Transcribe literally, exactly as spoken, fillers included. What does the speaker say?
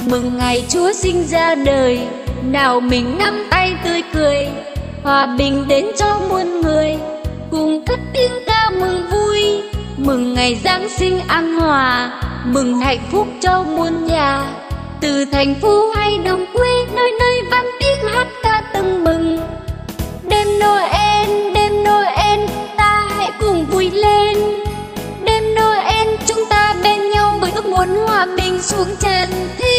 Mừng ngày Chúa sinh ra đời, nào mình nắm tay tươi cười, hòa bình đến cho muôn người, cùng cất tiếng ca mừng vui. Mừng ngày Giáng sinh an hòa, mừng hạnh phúc cho muôn nhà. Từ thành phố hay đồng quê, nơi nơi vang tiếng hát ca tưng bừng. Đêm Noel, đêm Noel, ta hãy cùng vui lên. Đêm Noel chúng ta bên nhau bởi ước muốn hòa bình xuống trần thế.